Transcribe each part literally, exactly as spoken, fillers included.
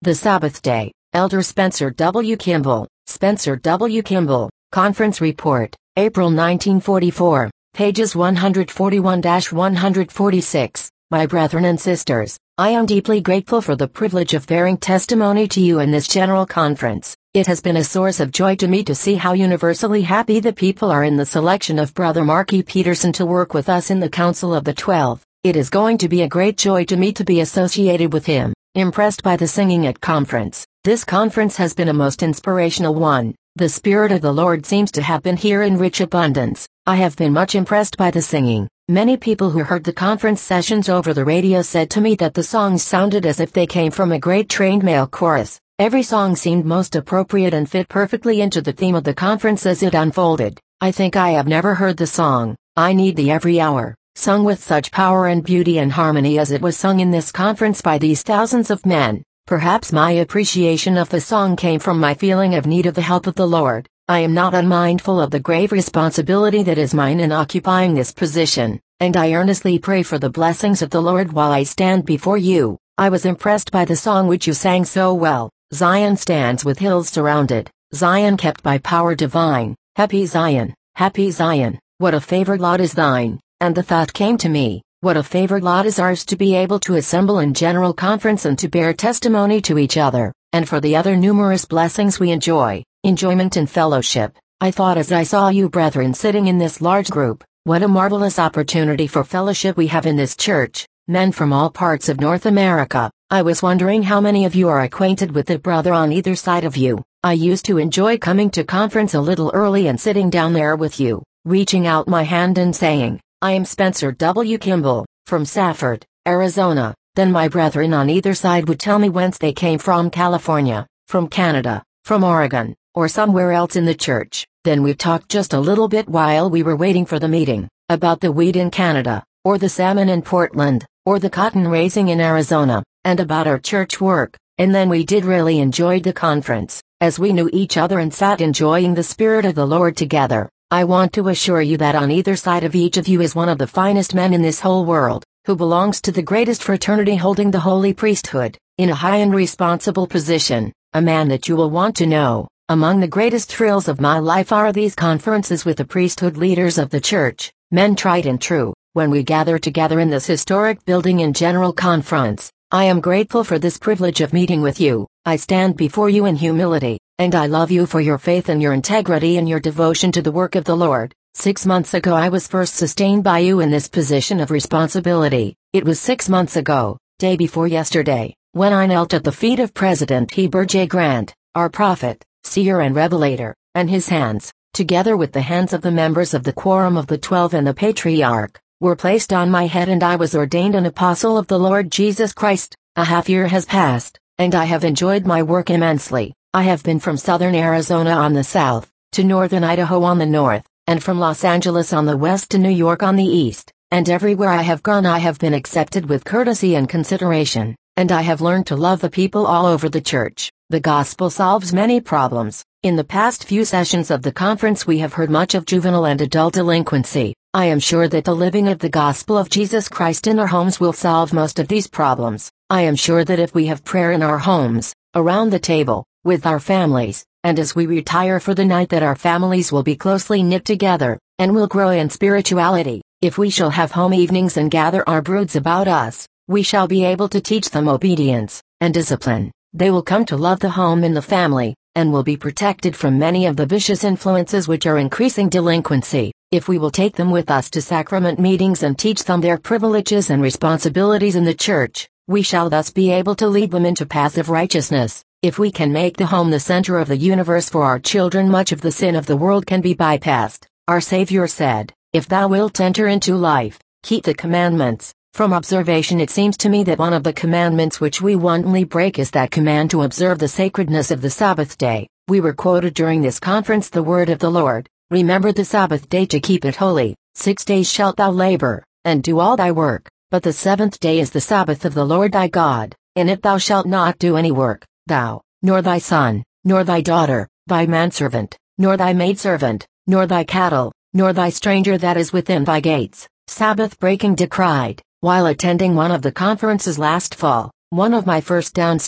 The Sabbath Day. Elder Spencer W. Kimball. Spencer W. Kimball. Conference Report, April nineteen forty-four, pages one forty-one to one forty-six. My brethren and sisters, I am deeply grateful for the privilege of bearing testimony to you in this general conference. It has been a source of joy to me to see how universally happy the people are in the selection of Brother Mark E. Peterson to work with us in the Council of the Twelve. It is going to be a great joy to me to be associated with him. Impressed by the singing at conference. This conference has been a most inspirational one. The Spirit of the Lord seems to have been here in rich abundance. I have been much impressed by the singing. Many people who heard the conference sessions over the radio said to me that the songs sounded as if they came from a great trained male chorus. Every song seemed most appropriate and fit perfectly into the theme of the conference as it unfolded. I think I have never heard the song, "I Need Thee Every Hour," sung with such power and beauty and harmony as it was sung in this conference by these thousands of men. Perhaps my appreciation of the song came from my feeling of need of the help of the Lord. I am not unmindful of the grave responsibility that is mine in occupying this position, and I earnestly pray for the blessings of the Lord while I stand before you. I was impressed by the song which you sang so well. Zion stands with hills surrounded, Zion kept by power divine. Happy Zion, happy Zion, what a favored lot is thine. And the thought came to me, what a favored lot is ours to be able to assemble in general conference and to bear testimony to each other, and for the other numerous blessings we enjoy, enjoyment and fellowship. I thought as I saw you brethren sitting in this large group, what a marvelous opportunity for fellowship we have in this church, men from all parts of North America. I was wondering how many of you are acquainted with the brother on either side of you. I used to enjoy coming to conference a little early and sitting down there with you, reaching out my hand and saying, "I am Spencer W. Kimball, from Safford, Arizona." Then my brethren on either side would tell me whence they came from: California, from Canada, from Oregon, or somewhere else in the church. Then we talked just a little bit while we were waiting for the meeting, about the wheat in Canada, or the salmon in Portland, or the cotton raising in Arizona, and about our church work, and then we did really enjoy the conference, as we knew each other and sat enjoying the Spirit of the Lord together. I want to assure you that on either side of each of you is one of the finest men in this whole world, who belongs to the greatest fraternity holding the holy priesthood, in a high and responsible position, a man that you will want to know. Among the greatest thrills of my life are these conferences with the priesthood leaders of the church, men tried and true, when we gather together in this historic building in general conference. I am grateful for this privilege of meeting with you. I stand before you in humility, and I love you for your faith and your integrity and your devotion to the work of the Lord. Six months ago I was first sustained by you in this position of responsibility. It was six months ago, day before yesterday, when I knelt at the feet of President Heber J. Grant, our prophet, seer and revelator, and his hands, together with the hands of the members of the Quorum of the Twelve and the Patriarch, were placed on my head, and I was ordained an apostle of the Lord Jesus Christ. A half year has passed, and I have enjoyed my work immensely. I have been from southern Arizona on the south, to northern Idaho on the north, and from Los Angeles on the west to New York on the east, and everywhere I have gone I have been accepted with courtesy and consideration, and I have learned to love the people all over the church. The gospel solves many problems. In the past few sessions of the conference we have heard much of juvenile and adult delinquency. I am sure that the living of the gospel of Jesus Christ in our homes will solve most of these problems. I am sure that if we have prayer in our homes, around the table, with our families, and as we retire for the night, that our families will be closely knit together, and will grow in spirituality. If we shall have home evenings and gather our broods about us, we shall be able to teach them obedience and discipline. They will come to love the home and the family, and will be protected from many of the vicious influences which are increasing delinquency. If we will take them with us to sacrament meetings and teach them their privileges and responsibilities in the church, we shall thus be able to lead them into paths of righteousness. If we can make the home the center of the universe for our children, much of the sin of the world can be bypassed. Our Savior said, "If thou wilt enter into life, keep the commandments." From observation it seems to me that one of the commandments which we wantonly break is that command to observe the sacredness of the Sabbath day. We were quoted during this conference the word of the Lord, "Remember the Sabbath day to keep it holy. Six days shalt thou labor, and do all thy work, but the seventh day is the Sabbath of the Lord thy God. In it thou shalt not do any work, thou, nor thy son, nor thy daughter, thy manservant, nor thy maidservant, nor thy cattle, nor thy stranger that is within thy gates." Sabbath breaking decried. While attending one of the conferences last fall, one of my first downstate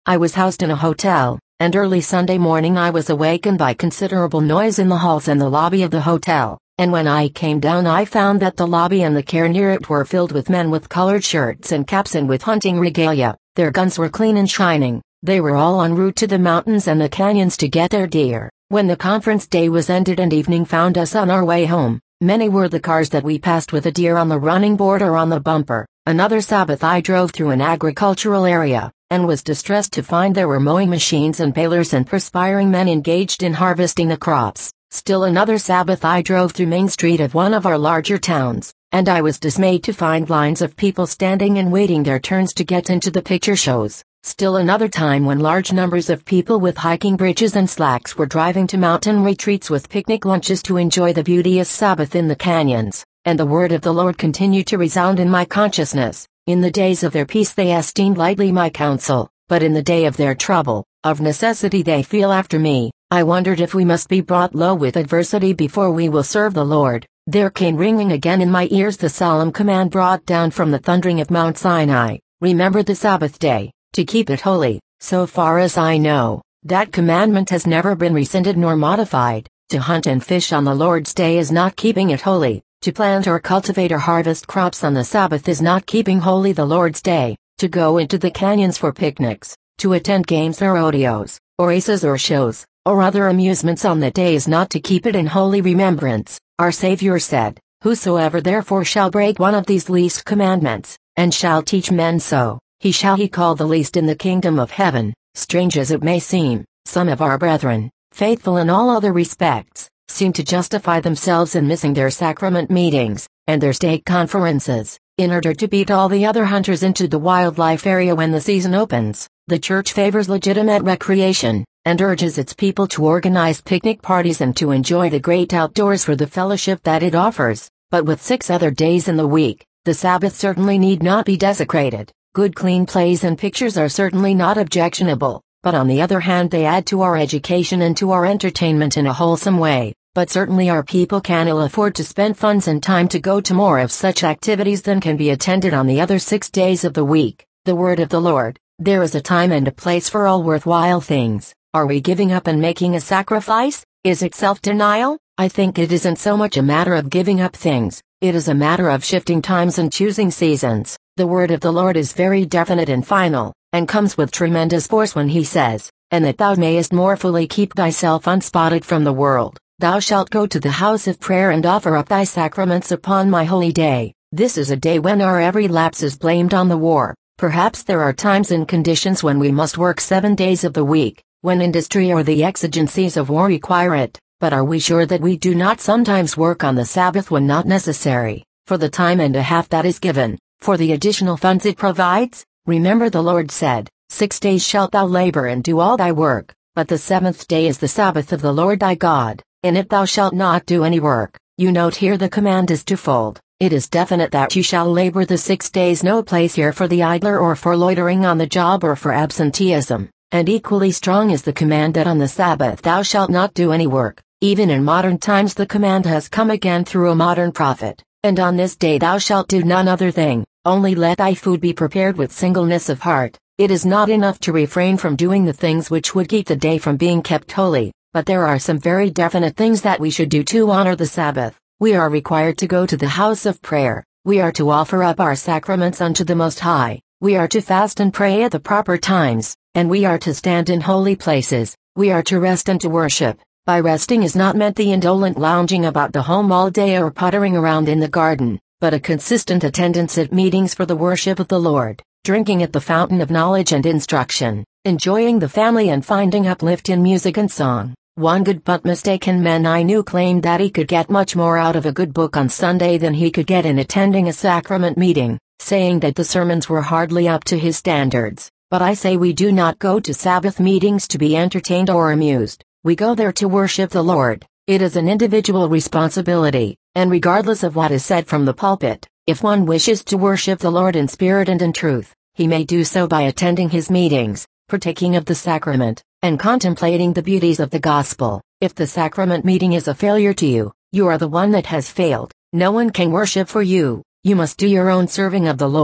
I was housed in a hotel, and early Sunday morning I was awakened by considerable noise in the halls and the lobby of the hotel, and when I came down I found that the lobby and the care near it were filled with men with colored shirts and caps and with hunting regalia. Their guns were clean and shining. They were all en route to the mountains and the canyons to get their deer. When the conference day was ended and evening found us on our way home, many were the cars that we passed with a deer on the running board or on the bumper. Another Sabbath I drove through an agricultural area, and was distressed to find there were mowing machines and balers and perspiring men engaged in harvesting the crops. Still another Sabbath I drove through Main Street of one of our larger towns, and I was dismayed to find lines of people standing and waiting their turns to get into the picture shows. Still another time when large numbers of people with hiking breeches and slacks were driving to mountain retreats with picnic lunches to enjoy the beauteous Sabbath in the canyons, and the word of the Lord continued to resound in my consciousness. In the days of their peace they esteemed lightly my counsel, but in the day of their trouble, of necessity they feel after me. I wondered if we must be brought low with adversity before we will serve the Lord. There came ringing again in my ears the solemn command brought down from the thundering of Mount Sinai, remember the Sabbath day, to keep it holy. So far as I know, that commandment has never been rescinded nor modified. To hunt and fish on the Lord's day is not keeping it holy. To plant or cultivate or harvest crops on the Sabbath is not keeping holy the Lord's day. To go into the canyons for picnics, to attend games or rodeos, or races or shows, or other amusements on that day is not to keep it in holy remembrance. Our Savior said, "Whosoever therefore shall break one of these least commandments, and shall teach men so, he shall he call the least in the kingdom of heaven." Strange as it may seem, some of our brethren, faithful in all other respects, seem to justify themselves in missing their sacrament meetings, and their stake conferences, in order to beat all the other hunters into the wildlife area when the season opens. The Church favors legitimate recreation, and urges its people to organize picnic parties and to enjoy the great outdoors for the fellowship that it offers, but with six other days in the week, the Sabbath certainly need not be desecrated. Good clean plays and pictures are certainly not objectionable, but on the other hand they add to our education and to our entertainment in a wholesome way. But certainly our people can ill afford to spend funds and time to go to more of such activities than can be attended on the other six days of the week. The word of the Lord, there is a time and a place for all worthwhile things. Are we giving up and making a sacrifice? Is it self-denial? I think it isn't so much a matter of giving up things, it is a matter of shifting times and choosing seasons. The word of the Lord is very definite and final, and comes with tremendous force when he says, "And that thou mayest more fully keep thyself unspotted from the world, thou shalt go to the house of prayer and offer up thy sacraments upon my holy day." This is a day when our every lapse is blamed on the war. Perhaps there are times and conditions when we must work seven days of the week, when industry or the exigencies of war require it, but are we sure that we do not sometimes work on the Sabbath when not necessary, for the time and a half that is given, for the additional funds it provides? Remember the Lord said, "Six days shalt thou labor and do all thy work, but the seventh day is the Sabbath of the Lord thy God, in it thou shalt not do any work." You note here the command is twofold. It is definite that you shall labor the six days, no place here for the idler or for loitering on the job or for absenteeism, and equally strong is the command that on the Sabbath thou shalt not do any work. Even in modern times the command has come again through a modern prophet, "And on this day thou shalt do none other thing, only let thy food be prepared with singleness of heart." It is not enough to refrain from doing the things which would keep the day from being kept holy, but there are some very definite things that we should do to honor the Sabbath. We are required to go to the house of prayer, we are to offer up our sacraments unto the Most High, we are to fast and pray at the proper times, and we are to stand in holy places, we are to rest and to worship. By resting is not meant the indolent lounging about the home all day or pottering around in the garden, but a consistent attendance at meetings for the worship of the Lord, drinking at the fountain of knowledge and instruction, enjoying the family and finding uplift in music and song. One good but mistaken man I knew claimed that he could get much more out of a good book on Sunday than he could get in attending a sacrament meeting, saying that the sermons were hardly up to his standards. But I say we do not go to Sabbath meetings to be entertained or amused. We go there to worship the Lord. It is an individual responsibility, and regardless of what is said from the pulpit, if one wishes to worship the Lord in spirit and in truth, he may do so by attending his meetings, partaking of the sacrament, and contemplating the beauties of the gospel. If the sacrament meeting is a failure to you, you are the one that has failed. No one can worship for you. You must do your own serving of the Lord.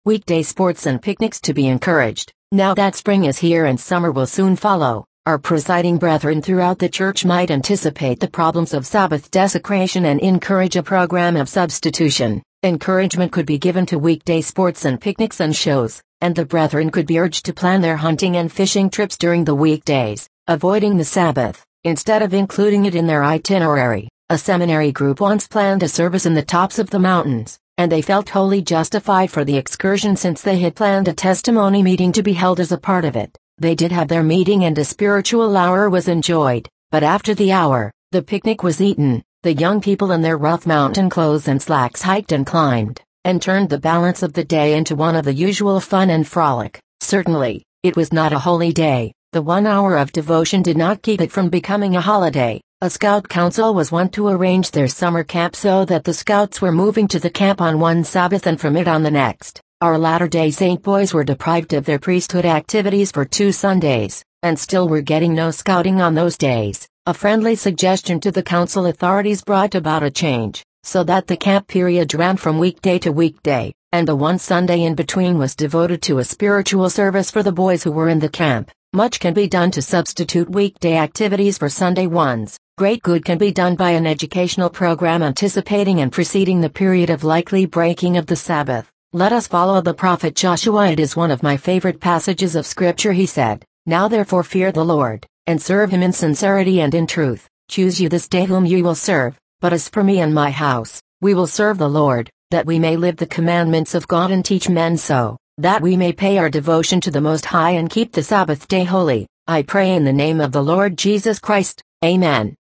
Weekday sports and picnics to be encouraged. Now that spring is here and summer will soon follow, our presiding brethren throughout the church might anticipate the problems of Sabbath desecration and encourage a program of substitution. Encouragement could be given to weekday sports and picnics and shows, and the brethren could be urged to plan their hunting and fishing trips during the weekdays, avoiding the Sabbath, instead of including it in their itinerary. A seminary group once planned a service in the tops of the mountains, and they felt wholly justified for the excursion since they had planned a testimony meeting to be held as a part of it. They did have their meeting and a spiritual hour was enjoyed, but after the hour, the picnic was eaten. The young people in their rough mountain clothes and slacks hiked and climbed, and turned the balance of the day into one of the usual fun and frolic. Certainly, it was not a holy day. The one hour of devotion did not keep it from becoming a holiday. A scout council was wont to arrange their summer camp so that the scouts were moving to the camp on one Sabbath and from it on the next. Our Latter-day Saint boys were deprived of their priesthood activities for two Sundays, and still were getting no scouting on those days. A friendly suggestion to the council authorities brought about a change, so that the camp period ran from weekday to weekday, and the one Sunday in between was devoted to a spiritual service for the boys who were in the camp. Much can be done to substitute weekday activities for Sunday ones. Great good can be done by an educational program anticipating and preceding the period of likely breaking of the Sabbath. Let us follow the prophet Joshua. It is one of my favorite passages of Scripture. He said, "Now therefore fear the Lord, and serve him in sincerity and in truth. Choose you this day whom you will serve, but as for me and my house, we will serve the Lord, that we may live the commandments of God and teach men so, that we may pay our devotion to the Most High and keep the Sabbath day holy. I pray in the name of the Lord Jesus Christ. Amen."